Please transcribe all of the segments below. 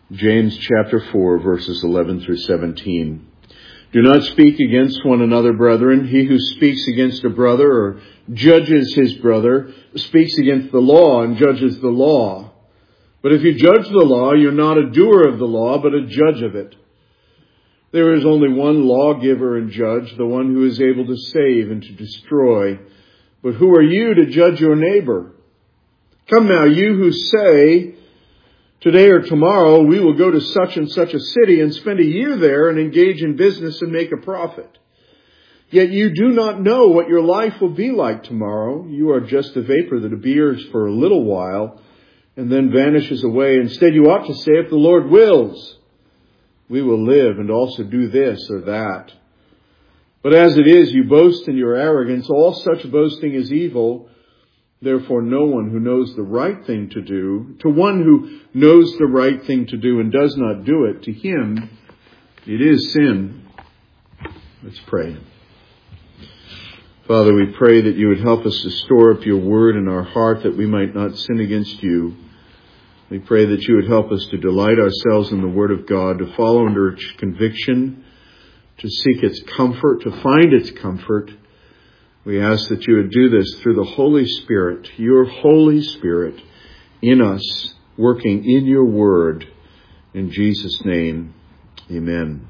James chapter 4, verses 11 through 17. Do not speak against one another, brethren. He who speaks against a brother or judges his brother speaks against the law and judges the law. But if you judge the law, you're not a doer of the law, but a judge of it. There is only one lawgiver and judge, the one who is able to save and to destroy. But who are you to judge your neighbor? Come now, you who say, today or tomorrow we will go to such and such a city and spend a year there and engage in business and make a profit. Yet you do not know what your life will be like tomorrow. You are just a vapor that appears for a little while and then vanishes away. Instead, you ought to say, if the Lord wills, we will live and also do this or that. But as it is, you boast in your arrogance. All such boasting is evil. Therefore, no one who knows the right thing to do, to one who knows the right thing to do and does not do it, to him it is sin. Let's pray. Father, we pray that you would help us to store up your word in our heart that we might not sin against you. We pray that you would help us to delight ourselves in the word of God, to follow under its conviction, to seek its comfort, to find its comfort. We ask that you would do this through the Holy Spirit, your Holy Spirit in us, working in your word. In Jesus' name, amen.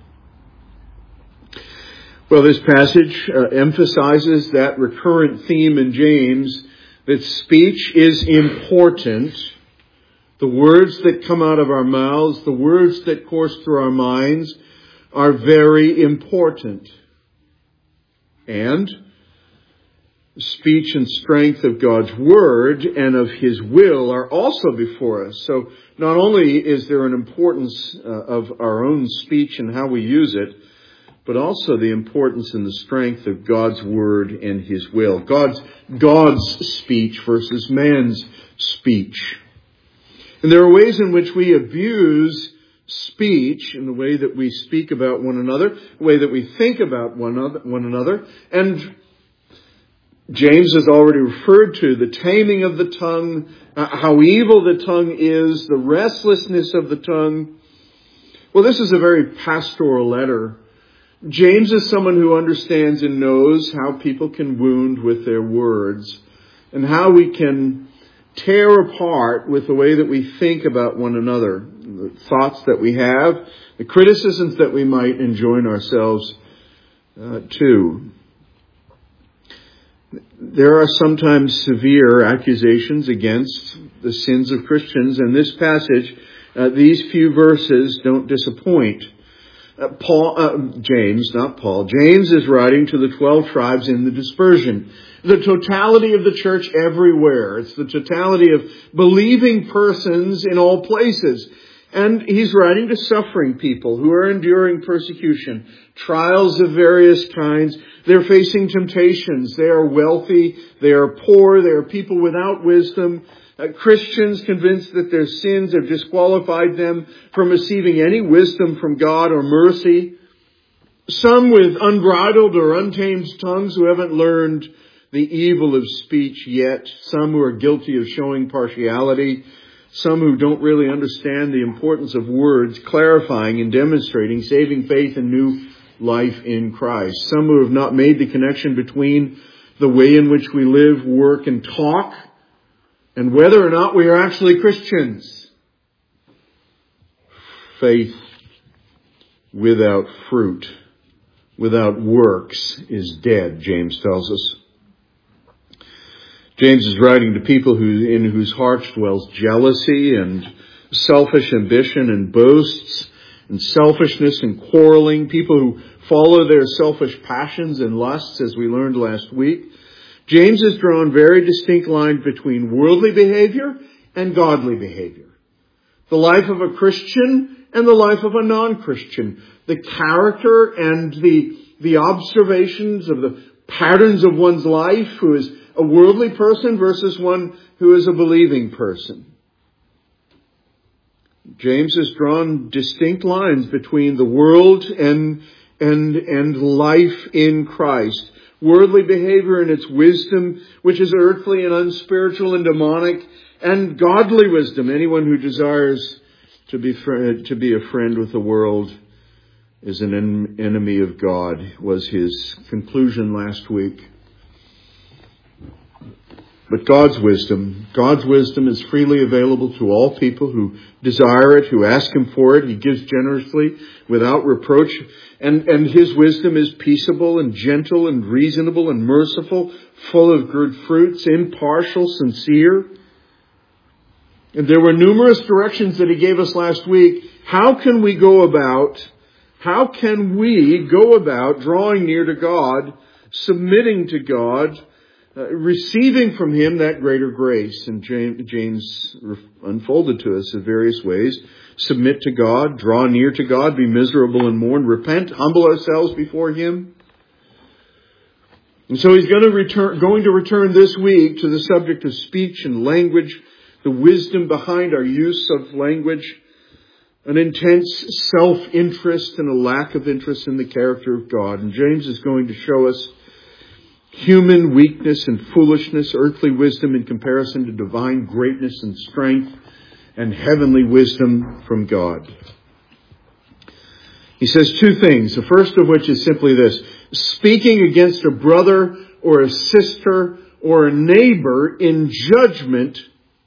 Well, this passage emphasizes that recurrent theme in James, that speech is important. The words that come out of our mouths, the words that course through our minds are very important. And speech and strength of God's word and of his will are also before us. So not only is there an importance of our own speech and how we use it, but also the importance and the strength of God's word and his will. God's speech versus man's speech. And there are ways in which we abuse speech in the way that we speak about one another, the way that we think about one another. And James has already referred to the taming of the tongue, how evil the tongue is, the restlessness of the tongue. Well, this is a very pastoral letter. James is someone who understands and knows how people can wound with their words and how we can tear apart with the way that we think about one another, the thoughts that we have, the criticisms that we might enjoin ourselves to. There are sometimes severe accusations against the sins of Christians, and this passage, these few verses don't disappoint. James is writing to the 12 tribes in the dispersion. The totality of the church everywhere. It's the totality of believing persons in all places. And he's writing to suffering people who are enduring persecution, trials of various kinds. They're facing temptations. They are wealthy. They are poor. They are people without wisdom. Christians convinced that their sins have disqualified them from receiving any wisdom from God or mercy. Some with unbridled or untamed tongues who haven't learned the evil of speech yet. Some who are guilty of showing partiality. Some who don't really understand the importance of words, clarifying and demonstrating saving faith and new life in Christ. Some who have not made the connection between the way in which we live, work, and talk, and whether or not we are actually Christians. Faith without fruit, without works, is dead, James tells us. James is writing to people in whose hearts dwells jealousy and selfish ambition and boasts and selfishness and quarreling, people who follow their selfish passions and lusts, as we learned last week. James has drawn very distinct lines between worldly behavior and godly behavior. The life of a Christian and the life of a non-Christian. The character and the observations of the patterns of one's life, who is a worldly person versus one who is a believing person. James has drawn distinct lines between the world and life in Christ. Worldly behavior and its wisdom, which is earthly and unspiritual and demonic, and godly wisdom, anyone who desires To be a friend with the world is an enemy of God, was his conclusion last week. But God's wisdom is freely available to all people who desire it, who ask Him for it. He gives generously, without reproach. And His wisdom is peaceable and gentle and reasonable and merciful, full of good fruits, impartial, sincere. And there were numerous directions that He gave us last week. How can we go about drawing near to God, submitting to God, receiving from Him that greater grace? And James unfolded to us in various ways. Submit to God, draw near to God, be miserable and mourn, repent, humble ourselves before Him. And so he's going to return this week to the subject of speech and language, the wisdom behind our use of language, an intense self-interest and a lack of interest in the character of God. And James is going to show us human weakness and foolishness, earthly wisdom in comparison to divine greatness and strength, and heavenly wisdom from God. He says two things, the first of which is simply this: speaking against a brother or a sister or a neighbor in judgment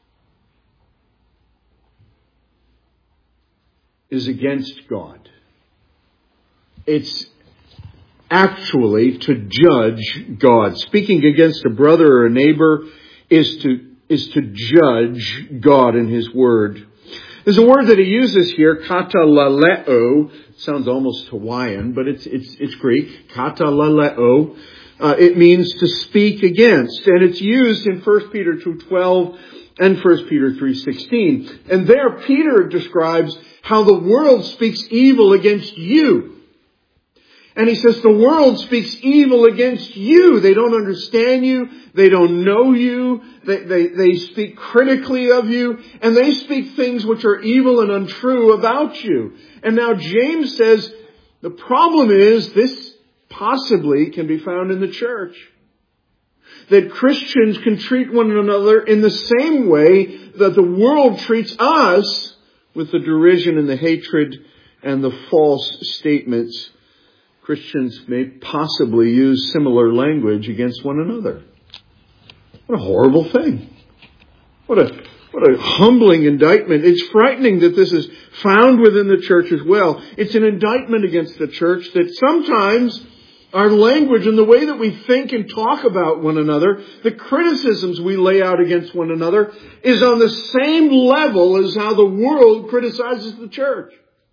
is against God. It's actually to judge God. Speaking against a brother or a neighbor is to judge God in His Word. There's a word that he uses here, katalaleo. It sounds almost Hawaiian, but it's Greek. Katalaleo. It means to speak against, and it's used in 1 Peter 2:12 and 1 Peter 3:16. And there Peter describes how the world speaks evil against you. And he says the world speaks evil against you. They don't understand you. They don't know you. They speak critically of you. And they speak things which are evil and untrue about you. And now James says the problem is this possibly can be found in the church. That Christians can treat one another in the same way that the world treats us, with the derision and the hatred and the false statements. Christians may possibly use similar language against one another. What a horrible thing. What a humbling indictment. It's frightening that this is found within the church as well. It's an indictment against the church that sometimes our language and the way that we think and talk about one another, the criticisms we lay out against one another, is on the same level as how the world criticizes the church.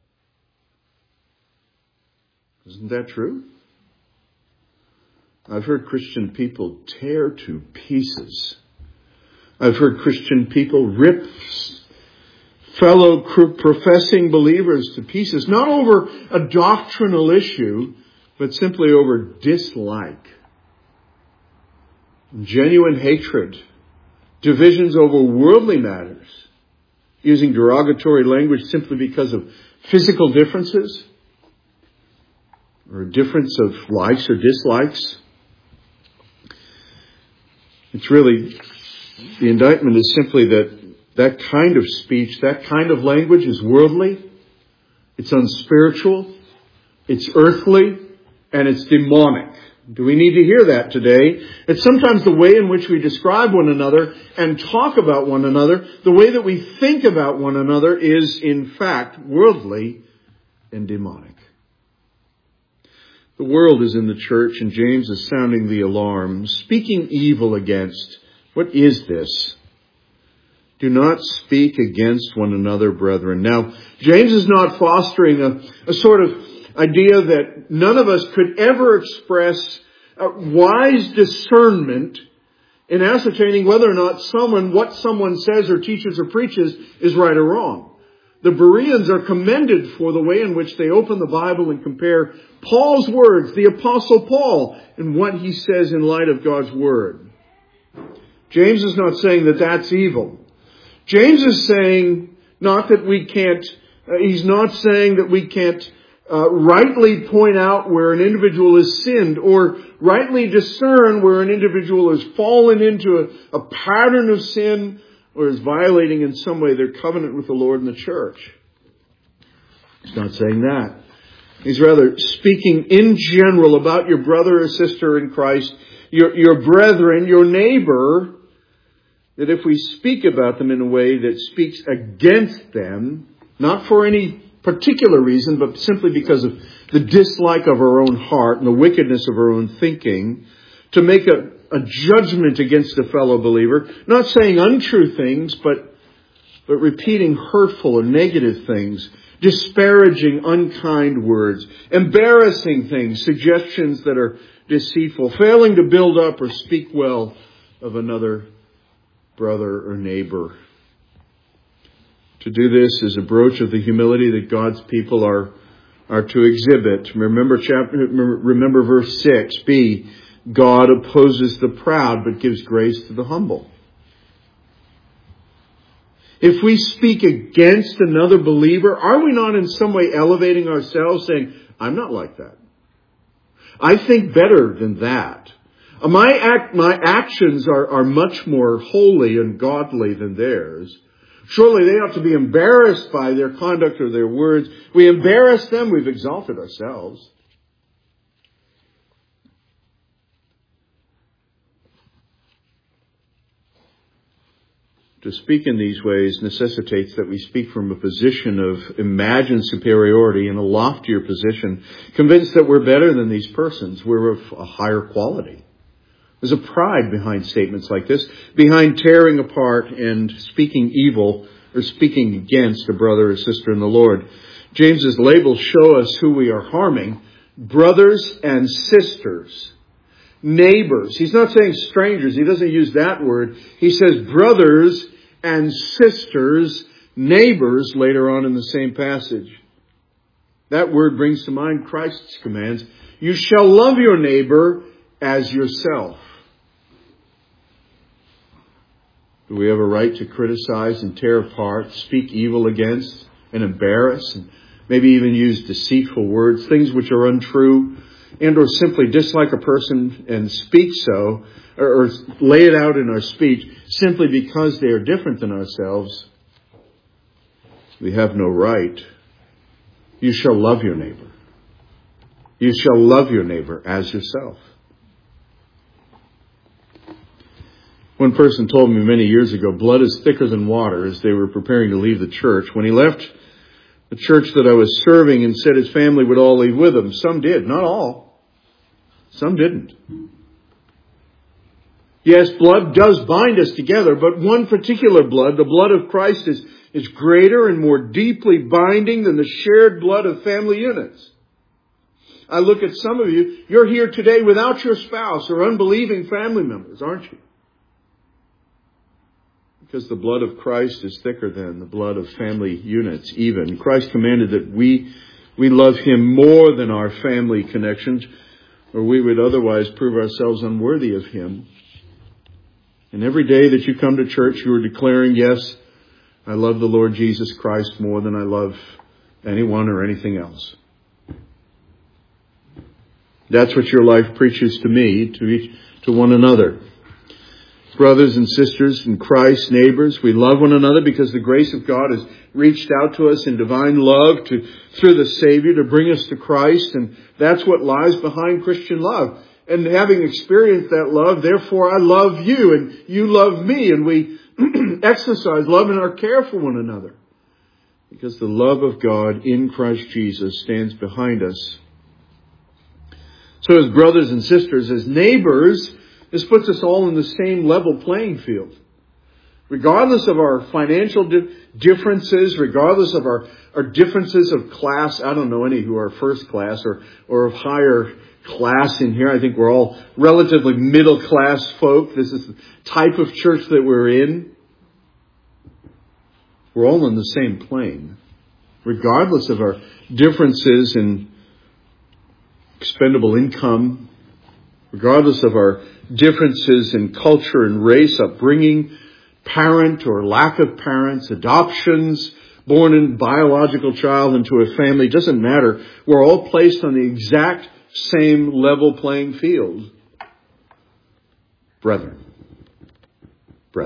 Isn't that true? I've heard Christian people tear to pieces. I've heard Christian people rip fellow professing believers to pieces, not over a doctrinal issue, but simply over dislike, genuine hatred, divisions over worldly matters, using derogatory language simply because of physical differences, or a difference of likes or dislikes. It's really, the indictment is simply that kind of speech, that kind of language is worldly, it's unspiritual, it's earthly, and it's demonic. Do we need to hear that today? It's sometimes the way in which we describe one another and talk about one another, the way that we think about one another is in fact worldly and demonic. The world is in the church, and James is sounding the alarm, speaking evil against. What is this? Do not speak against one another, brethren. Now, James is not fostering a sort of idea that none of us could ever express wise discernment in ascertaining whether or not what someone says or teaches or preaches is right or wrong. The Bereans are commended for the way in which they open the Bible and compare Paul's words, the Apostle Paul, and what he says in light of God's Word. James is not saying that that's evil. James is saying he's not saying that we can't rightly point out where an individual has sinned or rightly discern where an individual has fallen into a pattern of sin or is violating in some way their covenant with the Lord and the church. He's not saying that. He's rather speaking in general about your brother or sister in Christ, your brethren, your neighbor, that if we speak about them in a way that speaks against them, not for any particular reason, but simply because of the dislike of our own heart and the wickedness of our own thinking, to make a judgment against a fellow believer, not saying untrue things, but repeating hurtful or negative things, disparaging unkind words, embarrassing things, suggestions that are deceitful, failing to build up or speak well of another brother or neighbor. To do this is a broach of the humility that God's people are to exhibit. Remember verse 6b, God opposes the proud but gives grace to the humble. If we speak against another believer, are we not in some way elevating ourselves, saying, I'm not like that. I think better than that. My actions are much more holy and godly than theirs. Surely they ought to be embarrassed by their conduct or their words. We embarrass them, we've exalted ourselves. To speak in these ways necessitates that we speak from a position of imagined superiority in a loftier position, convinced that we're better than these persons. We're of a higher quality. There's a pride behind statements like this, behind tearing apart and speaking evil or speaking against a brother or sister in the Lord. James's labels show us who we are harming: brothers and sisters. Neighbors. He's not saying strangers. He doesn't use that word. He says brothers and sisters, neighbors, later on in the same passage. That word brings to mind Christ's commands. You shall love your neighbor as yourself. Do we have a right to criticize and tear apart, speak evil against, and embarrass, and maybe even use deceitful words, things which are untrue, and or simply dislike a person and speak so, or lay it out in our speech simply because they are different than ourselves? We have no right. You shall love your neighbor. You shall love your neighbor as yourself. One person told me many years ago, blood is thicker than water, as they were preparing to leave the church. When he left the church that I was serving, and said his family would all leave with him. Some did, not all. Some didn't. Yes, blood does bind us together, but one particular blood, the blood of Christ, is greater and more deeply binding than the shared blood of family units. I look at some of you, you're here today without your spouse or unbelieving family members, aren't you? Because the blood of Christ is thicker than the blood of family units even. Christ commanded that we love Him more than our family connections, or we would otherwise prove ourselves unworthy of Him. And every day that you come to church, you are declaring, yes, I love the Lord Jesus Christ more than I love anyone or anything else. That's what your life preaches to me, to one another. Brothers and sisters in Christ, neighbors, we love one another because the grace of God has reached out to us in divine love through the Savior to bring us to Christ. And that's what lies behind Christian love. And having experienced that love, therefore I love you and you love me. And we exercise love in our care for one another. Because the love of God in Christ Jesus stands behind us. So as brothers and sisters, as neighbors, this puts us all in the same level playing field. Regardless of our financial differences, regardless of our differences of class, I don't know any who are first class or of higher class in here. I think we're all relatively middle class folk. This is the type of church that we're in. We're all on the same plane. Regardless of our differences in expendable income, regardless of our differences in culture and race, upbringing, parent or lack of parents, adoptions, born in biological child into a family, doesn't matter. We're all placed on the exact same level playing field. Brethren.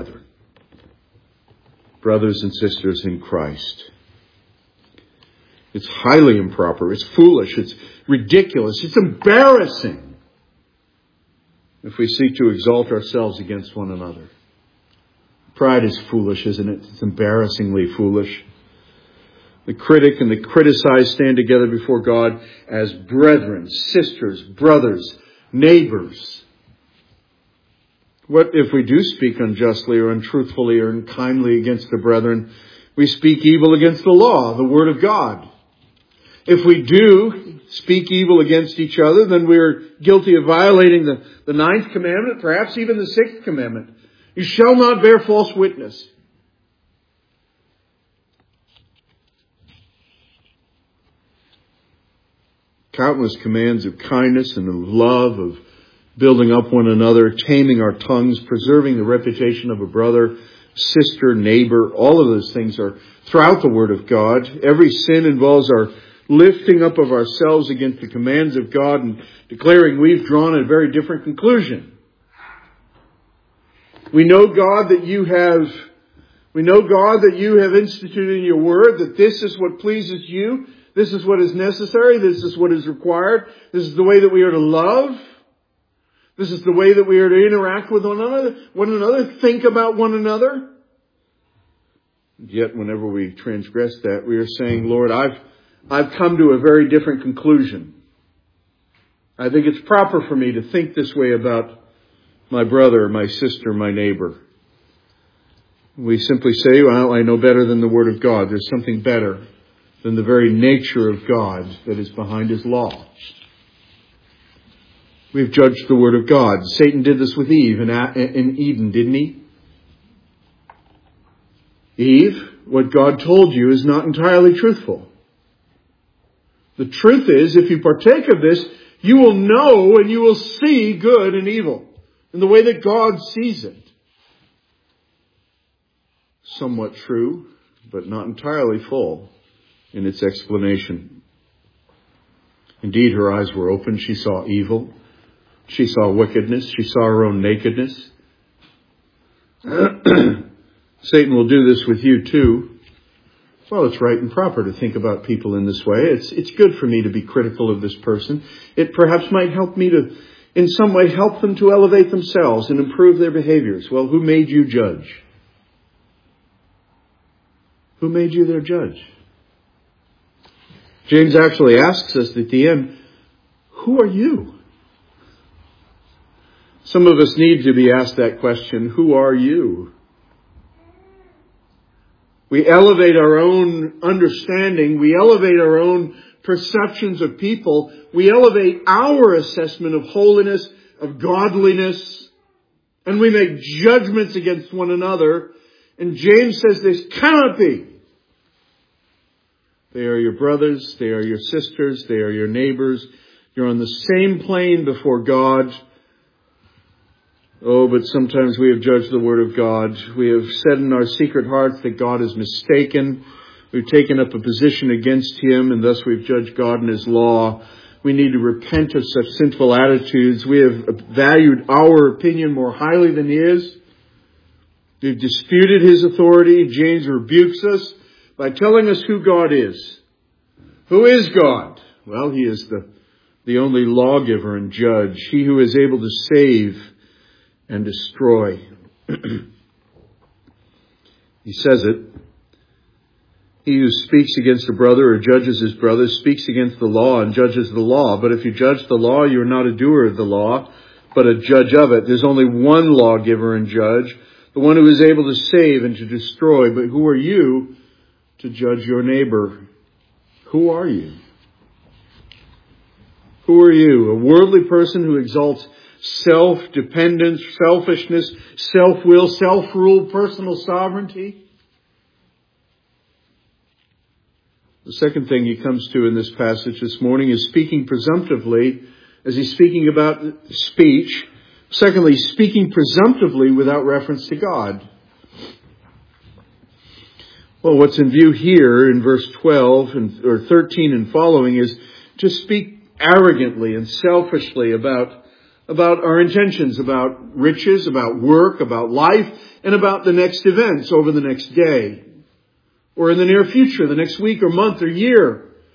Brothers and sisters in Christ. It's highly improper. It's foolish. It's ridiculous. It's embarrassing if we seek to exalt ourselves against one another. Pride is foolish, isn't it? It's embarrassingly foolish. The critic and the criticized stand together before God as brethren, sisters, brothers, neighbors. What if we do speak unjustly or untruthfully or unkindly against the brethren? We speak evil against the law, the Word of God. If we do speak evil against each other, then we are guilty of violating the 9th commandment, perhaps even the 6th commandment. You shall not bear false witness. Countless commands of kindness and of love, of building up one another, taming our tongues, preserving the reputation of a brother, sister, neighbor. All of those things are throughout the Word of God. Every sin involves our lifting up of ourselves against the commands of God and declaring we've drawn a very different conclusion. We know, God, that you have instituted in your Word that this is what pleases you. This is what is necessary. This is what is required. This is the way that we are to love. This is the way that we are to interact with one another, think about one another. Yet whenever we transgress that, we are saying, Lord, I've come to a very different conclusion. I think it's proper for me to think this way about my brother, my sister, my neighbor. We simply say, well, I know better than the Word of God. There's something better than the very nature of God that is behind His law. We've judged the Word of God. Satan did this with Eve in Eden, didn't he? Eve, what God told you is not entirely truthful. The truth is, if you partake of this, you will know and you will see good and evil in the way that God sees it. Somewhat true, but not entirely full in its explanation. Indeed, her eyes were open. She saw evil. She saw wickedness. She saw her own nakedness. Satan will do this with you too. Well, it's right and proper to think about people in this way. It's good for me to be critical of this person. It perhaps might help me to, in some way, help them to elevate themselves and improve their behaviors. Well, who made you judge? Who made you their judge? James actually asks us at the end, who are you? Some of us need to be asked that question, who are you? We elevate our own understanding. We elevate our own perceptions of people. We elevate our assessment of holiness, of godliness, and we make judgments against one another. And James says this cannot be. They are your brothers. They are your sisters. They are your neighbors. You're on the same plane before God. Oh, but sometimes we have judged the Word of God. We have said in our secret hearts that God is mistaken. We've taken up a position against Him, and thus we've judged God and His law. We need to repent of such sinful attitudes. We have valued our opinion more highly than His. We've disputed His authority. James rebukes us by telling us who God is. Who is God? Well, He is the only lawgiver and judge. He who is able to save and destroy. He says it. He who speaks against a brother or judges his brother speaks against the law and judges the law. But if you judge the law, you are not a doer of the law, but a judge of it. There's only one lawgiver and judge, the one who is able to save and to destroy. But who are you to judge your neighbor? Who are you? Who are you? A worldly person who exalts self-dependence, selfishness, self-will, self-rule, personal sovereignty? The second thing he comes to in this passage this morning is speaking presumptively, as he's speaking about speech. Secondly, speaking presumptively without reference to God. Well, what's in view here in verse 12 or 13 and following is to speak arrogantly and selfishly about our intentions, about riches, about work, about life, and about the next events over the next day, or in the near future, the next week or month or year.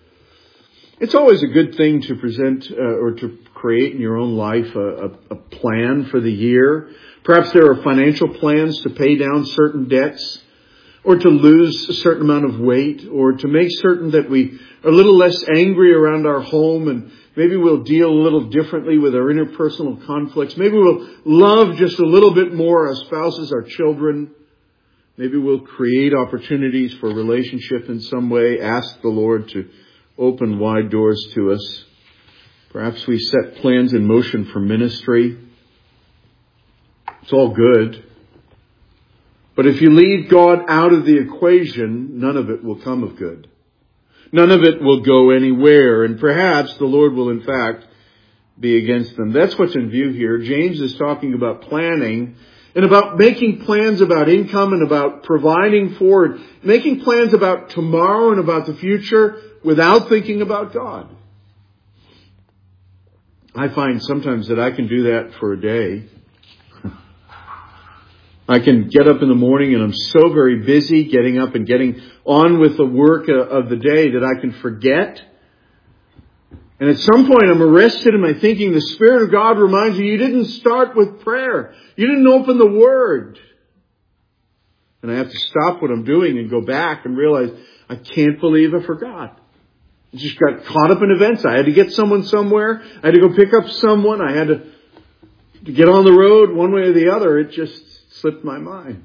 It's always a good thing to present or to create in your own life a plan for the year. Perhaps there are financial plans to pay down certain debts, or to lose a certain amount of weight, or to make certain that we are a little less angry around our home, and maybe we'll deal a little differently with our interpersonal conflicts. Maybe we'll love just a little bit more our spouses, our children. Maybe we'll create opportunities for relationship in some way. Ask the Lord to open wide doors to us. Perhaps we set plans in motion for ministry. It's all good. But if you leave God out of the equation, none of it will come of good. None of it will go anywhere. And perhaps the Lord will in fact be against them. That's what's in view here. James is talking about planning and about making plans about income and about providing for it. Making plans about tomorrow and about the future without thinking about God. I find sometimes that I can do that for a day. I can get up in the morning and I'm so very busy getting up and getting on with the work of the day that I can forget. And at some point I'm arrested in my thinking. The Spirit of God reminds you didn't start with prayer. You didn't open the Word. And I have to stop what I'm doing and go back and realize I can't believe I forgot. I just got caught up in events. I had to get someone somewhere. I had to go pick up someone. I had to get on the road one way or the other. It just slipped my mind.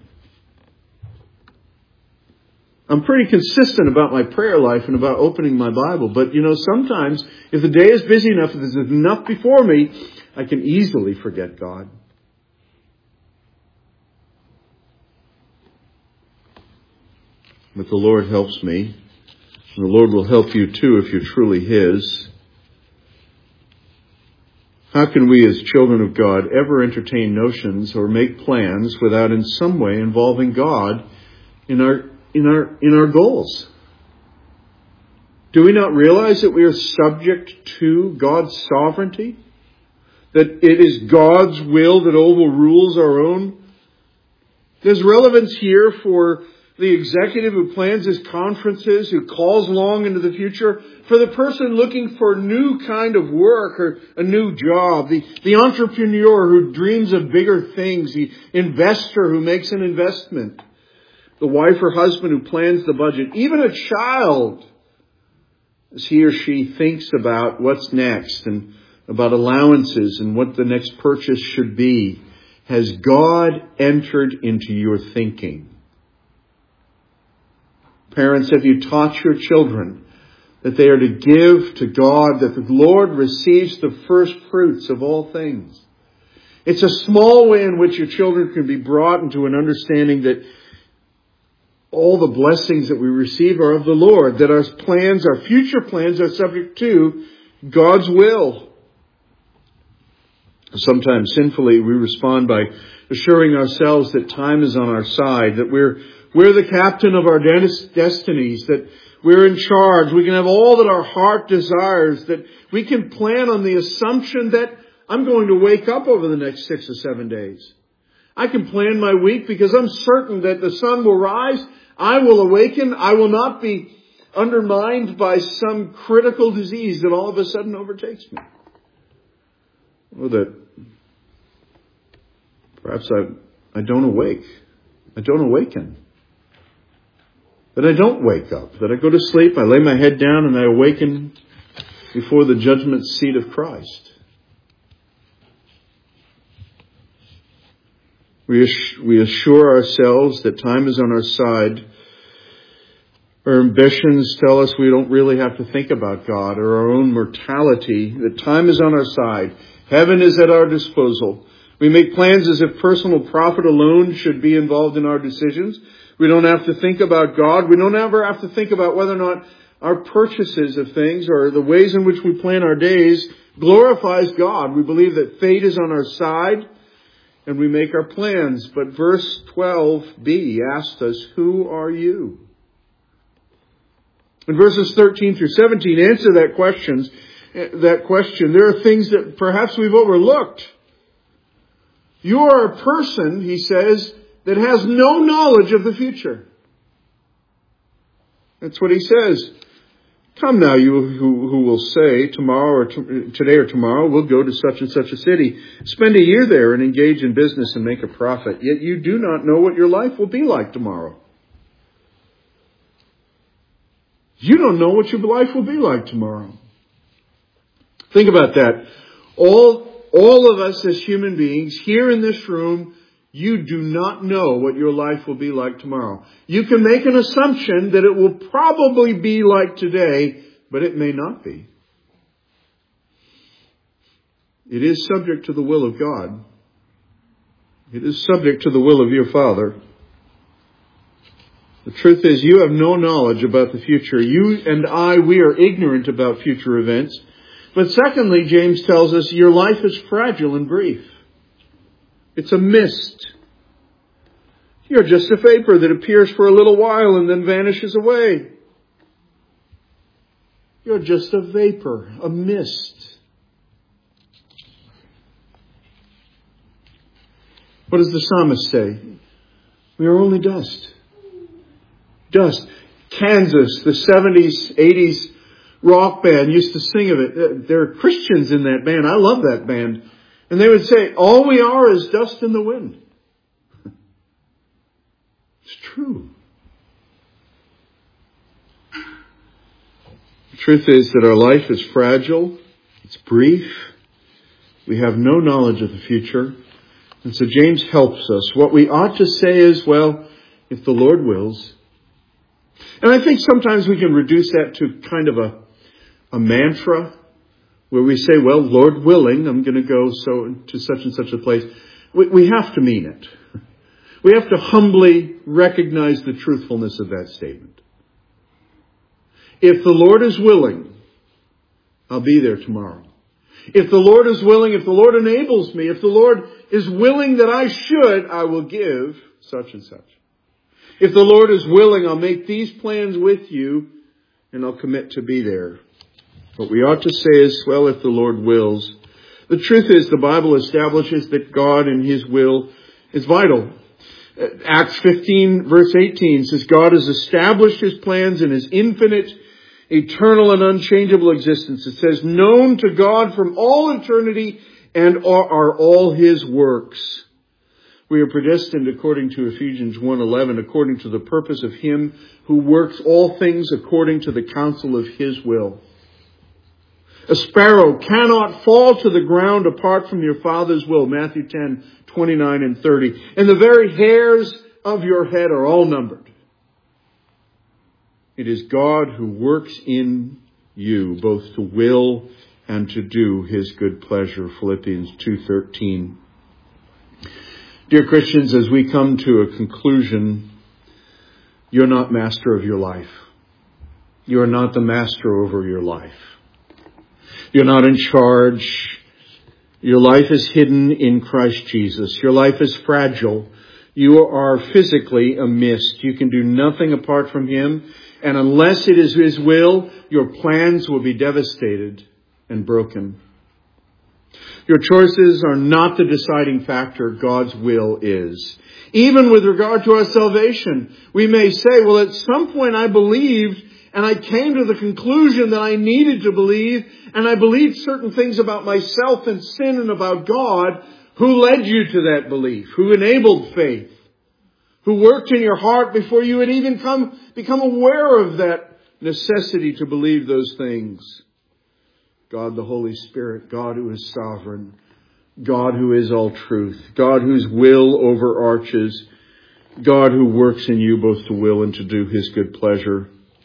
I'm pretty consistent about my prayer life and about opening my Bible. But, sometimes if the day is busy enough, if there's enough before me, I can easily forget God. But the Lord helps me. And the Lord will help you too if you're truly His. How can we as children of God ever entertain notions or make plans without in some way involving God in our goals? Do we not realize that we are subject to God's sovereignty? That it is God's will that overrules our own? There's relevance here for the executive who plans his conferences, who calls long into the future, for the person looking for a new kind of work or a new job, the entrepreneur who dreams of bigger things, the investor who makes an investment, the wife or husband who plans the budget, even a child, as he or she thinks about what's next and about allowances and what the next purchase should be. Has God entered into your thinking? Parents, have you taught your children that they are to give to God, that the Lord receives the first fruits of all things? It's a small way in which your children can be brought into an understanding that all the blessings that we receive are of the Lord, that our plans, our future plans, are subject to God's will. Sometimes sinfully we respond by assuring ourselves that time is on our side, that we're the captain of our destinies, that we're in charge. We can have all that our heart desires, that we can plan on the assumption that I'm going to wake up over the next 6 or 7 days. I can plan my week because I'm certain that the sun will rise. I will awaken. I will not be undermined by some critical disease that all of a sudden overtakes me. Or that perhaps I don't awake. I don't awaken. That I don't wake up. That I go to sleep, I lay my head down, and I awaken before the judgment seat of Christ. We assure ourselves that time is on our side. Our ambitions tell us we don't really have to think about God or our own mortality. That time is on our side. Heaven is at our disposal. We make plans as if personal profit alone should be involved in our decisions. We don't have to think about God. We don't ever have to think about whether or not our purchases of things or the ways in which we plan our days glorifies God. We believe that fate is on our side and we make our plans. But verse 12b asked us, who are you? In verses 13 through 17 answer that question. There are things that perhaps we've overlooked. You are a person, he says, that has no knowledge of the future. That's what he says. Come now, you who will say, today or tomorrow, we'll go to such and such a city, spend a year there and engage in business and make a profit. Yet you do not know what your life will be like tomorrow. You don't know what your life will be like tomorrow. Think about that. All of us as human beings here in this room, you do not know what your life will be like tomorrow. You can make an assumption that it will probably be like today, but it may not be. It is subject to the will of God. It is subject to the will of your Father. The truth is, you have no knowledge about the future. You and I, we are ignorant about future events. But secondly, James tells us your life is fragile and brief. It's a mist. You're just a vapor that appears for a little while and then vanishes away. You're just a vapor, a mist. What does the psalmist say? We are only dust. Dust. Kansas, the 70s, 80s rock band used to sing of it. There are Christians in that band. I love that band. And they would say, all we are is dust in the wind. It's true. The truth is that our life is fragile. It's brief. We have no knowledge of the future. And so James helps us. What we ought to say is, well, if the Lord wills. And I think sometimes we can reduce that to kind of a mantra where we say, well, Lord willing, I'm going to go to such and such a place. We have to mean it. We have to humbly recognize the truthfulness of that statement. If the Lord is willing, I'll be there tomorrow. If the Lord is willing, if the Lord enables me, if the Lord is willing that I should, I will give such and such. If the Lord is willing, I'll make these plans with you and I'll commit to be there. What we ought to say is, well, if the Lord wills. The truth is, the Bible establishes that God and His will is vital. Acts 15 verse 18 says, God has established His plans in His infinite, eternal and unchangeable existence. It says, known to God from all eternity and are all His works. We are predestined according to Ephesians 1:11, according to the purpose of Him who works all things according to the counsel of His will. A sparrow cannot fall to the ground apart from your Father's will. Matthew 10:29 and 30. And the very hairs of your head are all numbered. It is God who works in you both to will and to do His good pleasure. Philippians 2:13. Dear Christians, as we come to a conclusion, you're not master of your life. You are not the master over your life. You're not in charge. Your life is hidden in Christ Jesus. Your life is fragile. You are physically a mist. You can do nothing apart from Him. And unless it is His will, your plans will be devastated and broken. Your choices are not the deciding factor. God's will is. Even with regard to our salvation, we may say, well, at some point I believed and I came to the conclusion that I needed to believe, and I believed certain things about myself and sin and about God. Who led you to that belief? Who enabled faith? Who worked in your heart before you had even become aware of that necessity to believe those things? God the Holy Spirit, God who is sovereign, God who is all truth, God whose will overarches, God who works in you both to will and to do His good pleasure.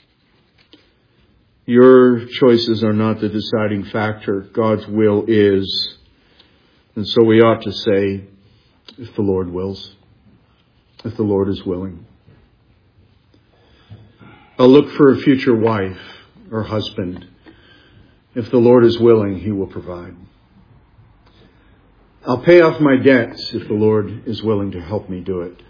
Your choices are not the deciding factor. God's will is. And so we ought to say, if the Lord wills, if the Lord is willing. I'll look for a future wife or husband. If the Lord is willing, He will provide. I'll pay off my debts if the Lord is willing to help me do it.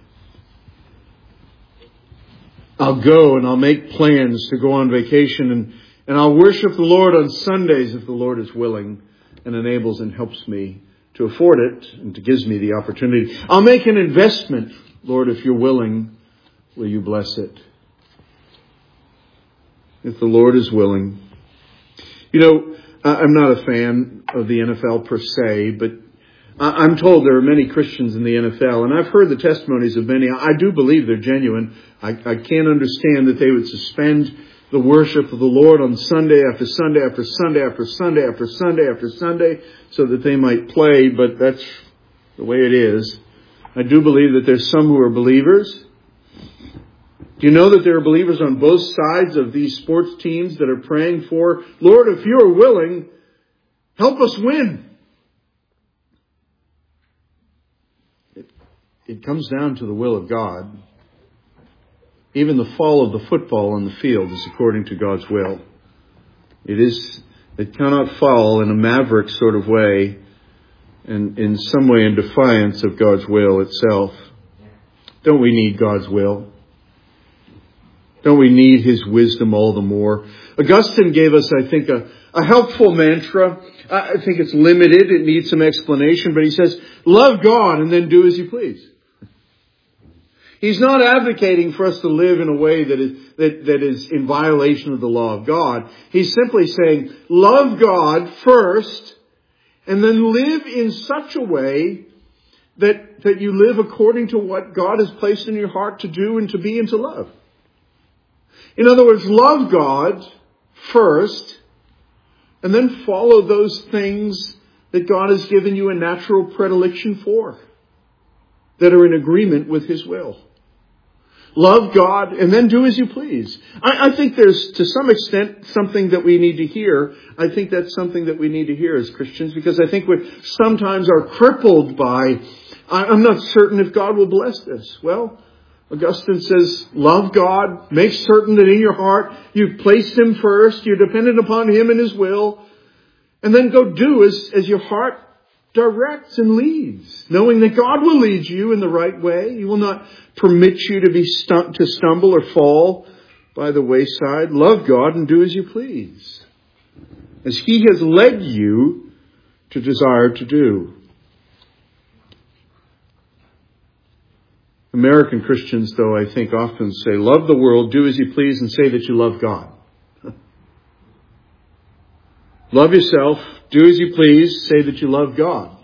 I'll go and I'll make plans to go on vacation and I'll worship the Lord on Sundays if the Lord is willing and enables and helps me to afford it and to gives me the opportunity. I'll make an investment. Lord, if you're willing, will you bless it? if the Lord is willing. You know, I'm not a fan of the NFL per se, but I'm told there are many Christians in the NFL, and I've heard the testimonies of many. I do believe they're genuine. I can't understand that they would suspend the worship of the Lord on Sunday after Sunday after Sunday after Sunday after Sunday after Sunday so that they might play, but that's the way it is. I do believe that there's some who are believers. Do you know that there are believers on both sides of these sports teams that are praying for, Lord, if you are willing, help us win? It comes down to the will of God. Even the fall of the football on the field is according to God's will. It cannot fall in a maverick sort of way and in some way in defiance of God's will itself. Don't we need God's will? Don't we need His wisdom all the more? Augustine gave us, I think, a helpful mantra. I think it's limited. It needs some explanation. But he says, love God and then do as you please. He's not advocating for us to live in a way that is in violation of the law of God. He's simply saying, love God first and then live in such a way that you live according to what God has placed in your heart to do and to be and to love. In other words, love God first and then follow those things that God has given you a natural predilection for, that are in agreement with His will. Love God and then do as you please. I think there's, to some extent, something that we need to hear. I think that's something that we need to hear as Christians, because I think we sometimes are crippled by, I'm not certain if God will bless this. Well, Augustine says, love God, make certain that in your heart you've placed Him first, you're dependent upon Him and His will, and then go do as your heart directs and leads, knowing that God will lead you in the right way. He will not permit you to stumble or fall by the wayside. Love God and do as you please, as He has led you to desire to do. American Christians, though, I think often say, love the world, do as you please, and say that you love God. Love yourself, do as you please, say that you love God.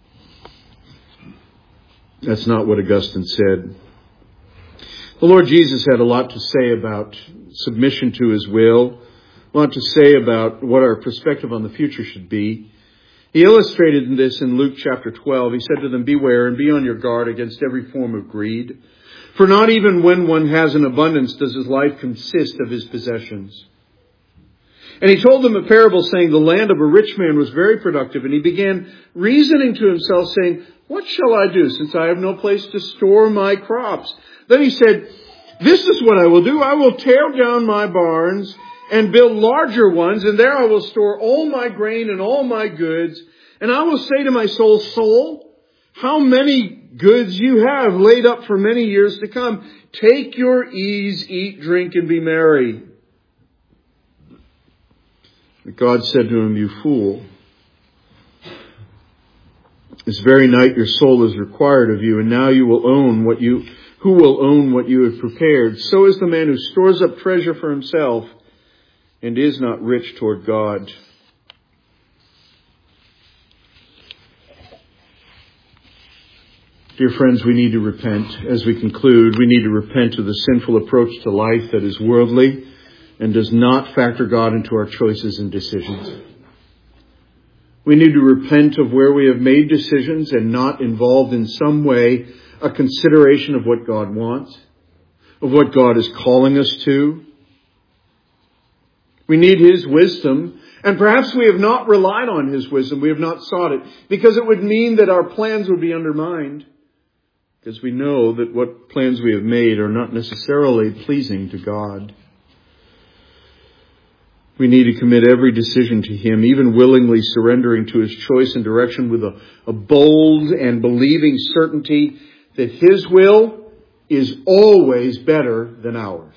That's not what Augustine said. The Lord Jesus had a lot to say about submission to His will, a lot to say about what our perspective on the future should be. He illustrated this in Luke chapter 12. He said to them, beware and be on your guard against every form of greed. For not even when one has an abundance does his life consist of his possessions. And he told them a parable saying, the land of a rich man was very productive. And he began reasoning to himself, saying, what shall I do, since I have no place to store my crops? Then he said, this is what I will do. I will tear down my barns and build larger ones, and there I will store all my grain and all my goods. And I will say to my soul, soul, how many goods you have laid up for many years to come. Take your ease, eat, drink, and be merry. But God said to him, you fool, this very night your soul is required of you, and now who will own what you have prepared? So is the man who stores up treasure for himself and is not rich toward God. Dear friends, we need to repent. As we conclude, we need to repent of the sinful approach to life that is worldly and does not factor God into our choices and decisions. We need to repent of where we have made decisions and not involved in some way a consideration of what God wants, of what God is calling us to. We need His wisdom, and perhaps we have not relied on His wisdom. We have not sought it, because it would mean that our plans would be undermined, because we know that what plans we have made are not necessarily pleasing to God. We need to commit every decision to Him, even willingly surrendering to His choice and direction with a bold and believing certainty that His will is always better than ours.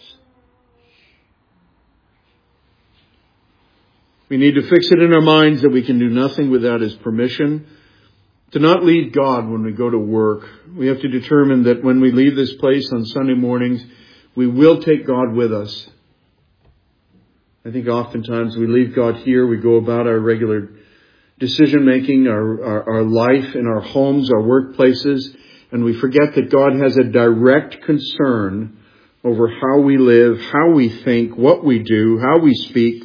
We need to fix it in our minds that we can do nothing without His permission. To not leave God when we go to work. We have to determine that when we leave this place on Sunday mornings, we will take God with us. I think oftentimes we leave God here, we go about our regular decision making, our life in our homes, our workplaces, and we forget that God has a direct concern over how we live, how we think, what we do, how we speak.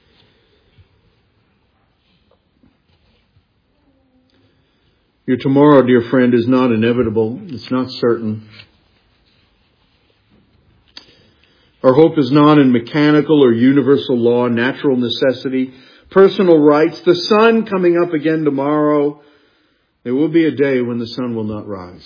Your tomorrow, dear friend, is not inevitable. It's not certain. Our hope is not in mechanical or universal law, natural necessity, personal rights, the sun coming up again tomorrow. There will be a day when the sun will not rise.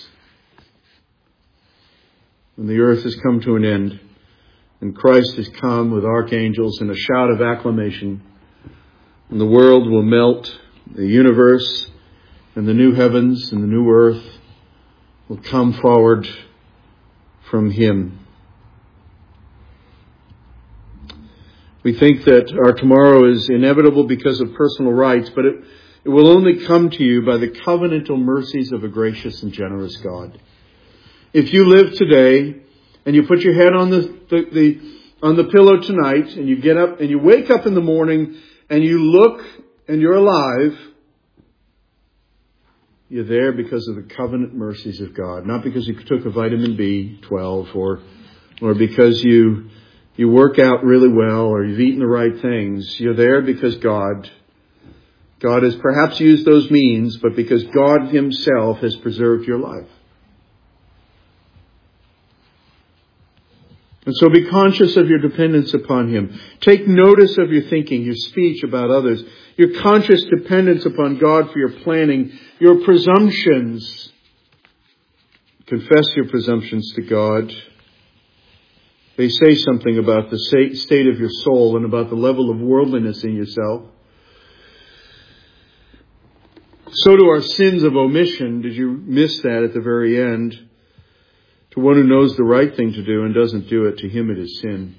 When the earth has come to an end and Christ has come with archangels and a shout of acclamation, and the world will melt, the universe and the new heavens and the new earth will come forward from Him. We think that our tomorrow is inevitable because of personal rights, but it will only come to you by the covenantal mercies of a gracious and generous God. If you live today and you put your head on the pillow tonight and you get up and you wake up in the morning and you look and you're alive, you're there because of the covenant mercies of God, not because you took a vitamin B12 or because you work out really well or you've eaten the right things. You're there because God has perhaps used those means, but because God Himself has preserved your life. And so be conscious of your dependence upon Him. Take notice of your thinking, your speech about others, your conscious dependence upon God for your planning, your presumptions. Confess your presumptions to God. They say something about the state of your soul and about the level of worldliness in yourself. So do our sins of omission. Did you miss that at the very end? To one who knows the right thing to do and doesn't do it, to him it is sin.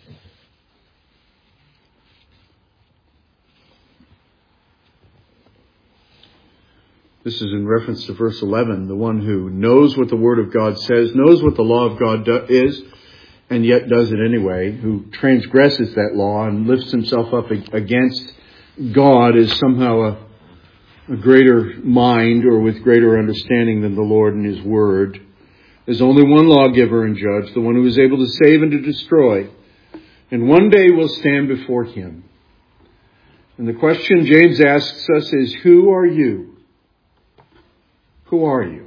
This is in reference to verse 11. The one who knows what the Word of God says, knows what the law of God is, and yet does it anyway, who transgresses that law and lifts himself up against God is somehow a greater mind or with greater understanding than the Lord and His Word. There's only one lawgiver and judge, the one who is able to save and to destroy. And one day we'll stand before Him. And the question James asks us is, who are you? Who are you?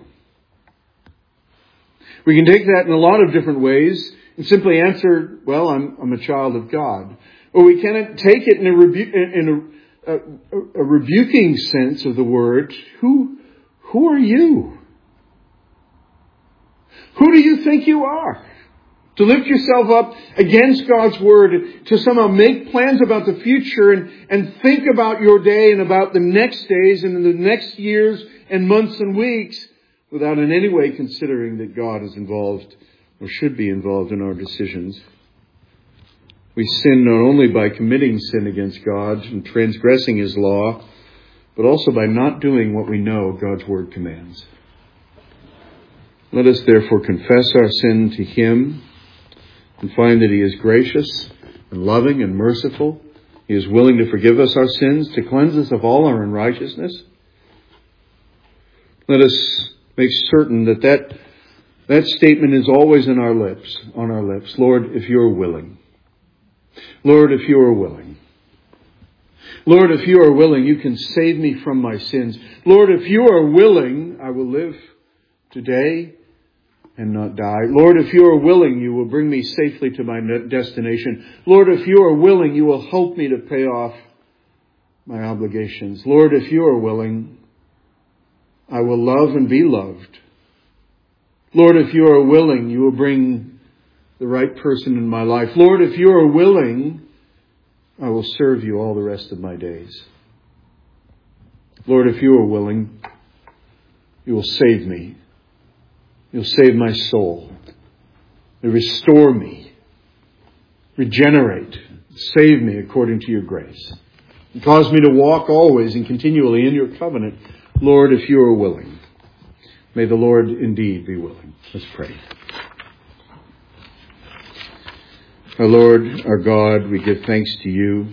We can take that in a lot of different ways and simply answer, well, I'm a child of God. Or we can take it in a rebuking sense of the word. Who are you? Who do you think you are? To lift yourself up against God's Word, to somehow make plans about the future and think about your day and about the next days and the next years and months and weeks without in any way considering that God is involved or should be involved in our decisions. We sin not only by committing sin against God and transgressing His law, but also by not doing what we know God's Word commands. Let us therefore confess our sin to Him and find that He is gracious and loving and merciful. He is willing to forgive us our sins, to cleanse us of all our unrighteousness. Let us make certain that statement is always on our lips. Lord, if you are willing. Lord, if you are willing. Lord, if you are willing, you can save me from my sins. Lord, if you are willing, I will live today and not die. Lord, if you are willing, you will bring me safely to my destination. Lord, if you are willing, you will help me to pay off my obligations. Lord, if you are willing, I will love and be loved. Lord, if you are willing, you will bring the right person in my life. Lord, if you are willing, I will serve you all the rest of my days. Lord, if you are willing, you will save me. You'll save my soul. You'll restore me. Regenerate. Save me according to your grace. And cause me to walk always and continually in your covenant. Lord, if you are willing. May the Lord indeed be willing. Let's pray. Our Lord, our God, we give thanks to you.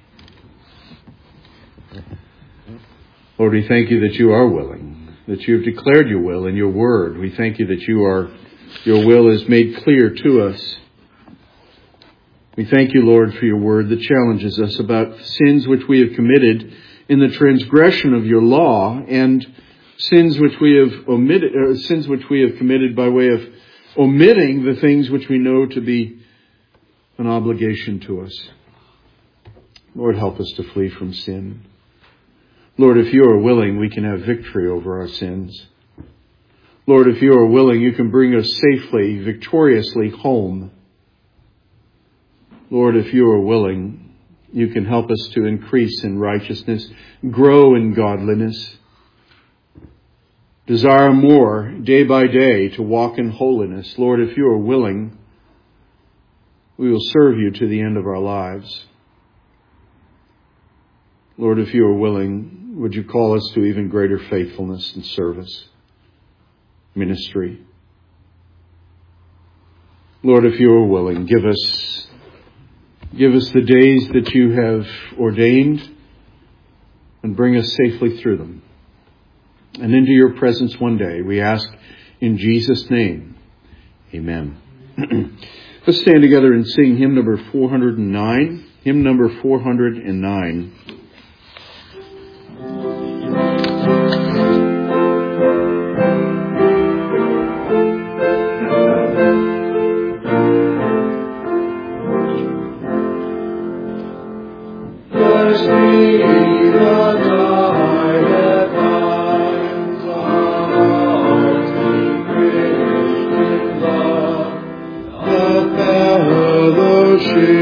Lord, we thank you that you are willing, that you have declared your will in your word. We thank you that your will is made clear to us. We thank you, Lord, for your word that challenges us about sins which we have committed in the transgression of your law and sins which we have committed by way of omitting the things which we know to be an obligation to us. Lord, help us to flee from sin. Lord, if you are willing, we can have victory over our sins. Lord, if you are willing, you can bring us safely, victoriously home. Lord, if you are willing, you can help us to increase in righteousness, grow in godliness, desire more day by day to walk in holiness. Lord, if you are willing, we will serve you to the end of our lives. Lord, if you are willing, would you call us to even greater faithfulness and service, ministry? Lord, if you are willing, give us the days that you have ordained and bring us safely through them and into your presence one day. We ask in Jesus' name. Amen. Let's stand together and sing hymn number 409. Hymn number 409. Blessed be the